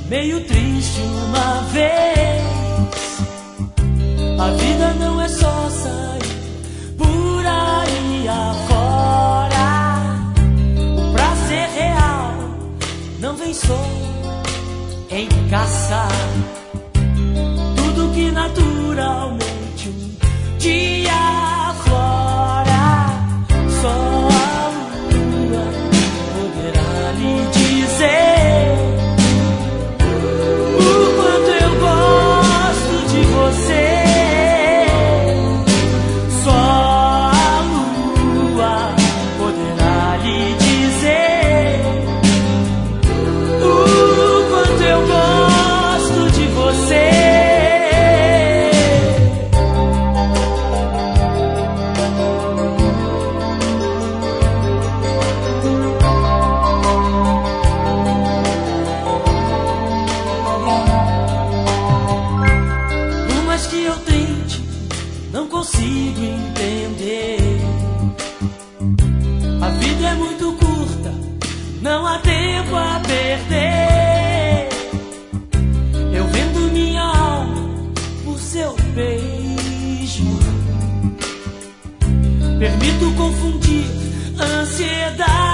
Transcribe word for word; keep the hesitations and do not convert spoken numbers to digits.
meio triste uma vez. A vida não é só sair por aí afora. O prazer real não vem só em caçar tudo que naturalmente um dia aflora. Só a lua poderá lhe dizer o quanto eu gosto de você. Só a lua poderá lhe dizer o quanto eu gosto de você. Que eu tente, não consigo entender. A vida é muito curta, não há tempo a perder. Eu vendo minha alma por seu beijo, permito confundir ansiedade